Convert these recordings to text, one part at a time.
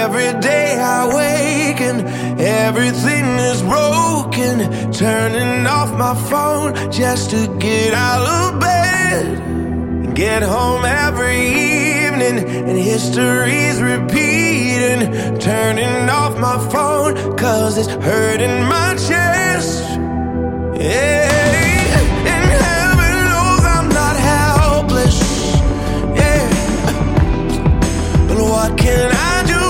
Every day I wake and everything is broken. Turning off my phone just to get out of bed. Get home every evening and history's repeating. Turning off my phone 'cause it's hurting my chest. Yeah, and heaven knows I'm not helpless. Yeah, but what can I do?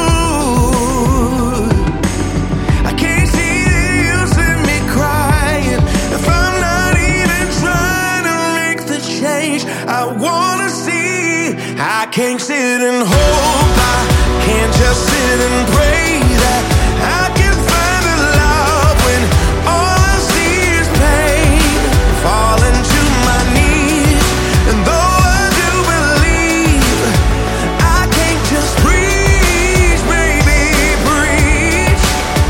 I can't see the use in me crying if I'm not even trying to make the change I wanna see. I can't sit and hope, I can't just sit and pray that I can find the love when all I see is pain. Falling to my knees, and though I do believe, I can't just preach, baby, preach.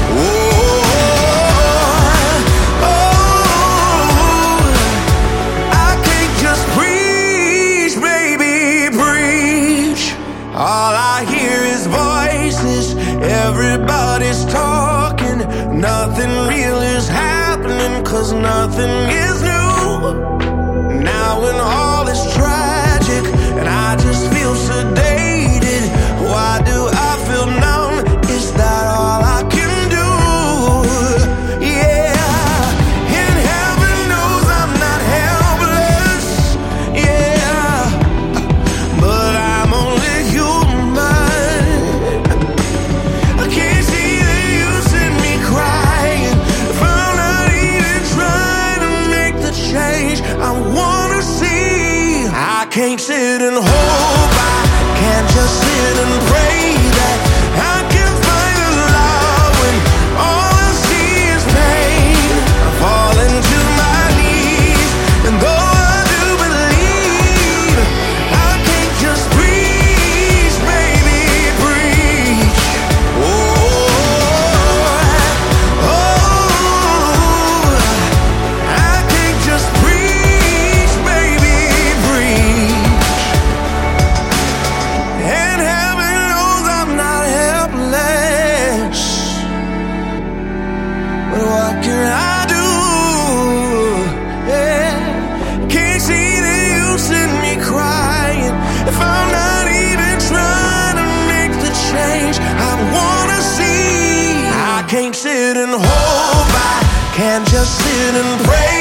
I can't just preach, baby, preach. All I hear is voices, everybody's talking. Nothing real is happening 'cause nothing is new. Now when all is tragic and I just feel sedated, why do I feel numb? Is that all I can do? Yeah, and heaven knows I'm not helpless. Yeah, but I'm only human. I can't see the use in me crying if I'm not even trying to make the change I wanna see. I can't sit and hope, I can't just sit and pray that I can find the love when all I see is pain. I fall into my knees, and though I do believe, I can't just preach, baby, preach. I can't just preach, baby, preach. And heaven knows I'm not helpless, but what can I do? Yeah, can't see the use in me crying if I'm not even trying to make the change I wanna see. I can't sit and hope, I can't just sit and pray